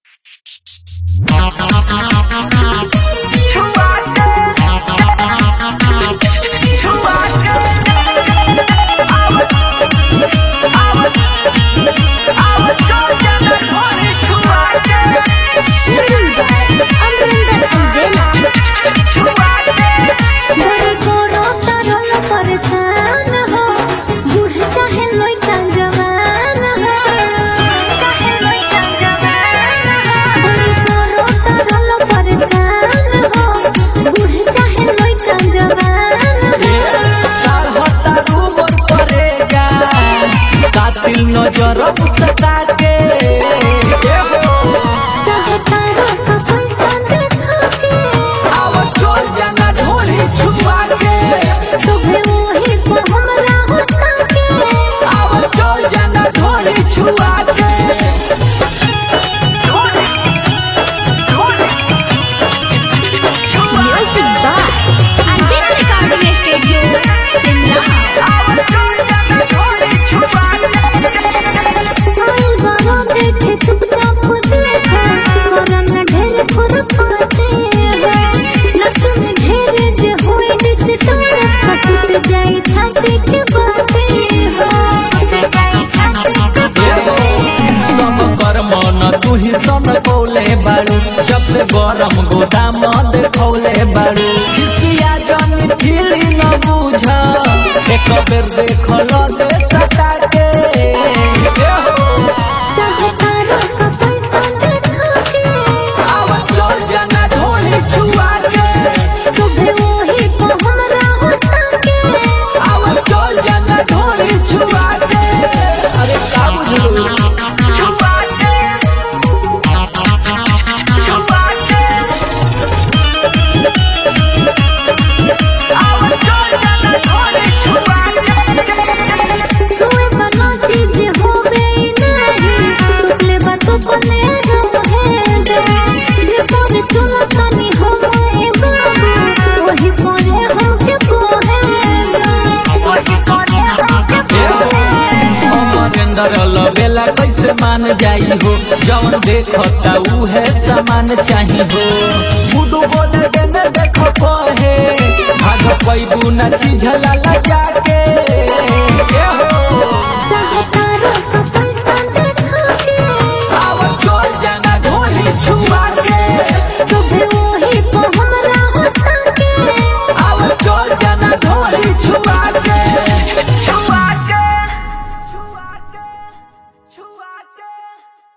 कातिल नजर मुस्का के चाहतारो का पैसा देखा के आव चल जाना ढोली छुआ के सुबह वही पर हमरा होता के आव चल जाना ढोली छुआ के music by Anjana recording studio Shimla देखे चुपचाप देखा करन ढेर खुरपाते नच में ढेर जे होए डिस्टर्ब कटुट जाए छाती के बाते सब कर मन तू ही सन कौले बाड़ू जब से गरम गोदाम देखौले बाड़ू खिसिया जनी फिली न बुझ एक बेर देखल दे सटा के चाहतारो का पैसा देखा के आव चल जाना ढोली छुआ के सुबह वही पर हमरा होता के आव चल जाना ढोली छुआ के अरे का बुझलू छुआ के छुआ के आव चल जाना ढोली छुआ के छुए वाला चीज होवे नहीं तुकले बातों को ले रहे जे पर चुनो तनी होए बाबू वही परे हमके पोहेगा वही परे हमके पोहेगा अमरेंद्र लबेला कैसे मान जाई हो जवन देखता उहे सामान चाही हो बुडू बोले देने देखो कहे भाग पैबू न चीझला लगा के चाहता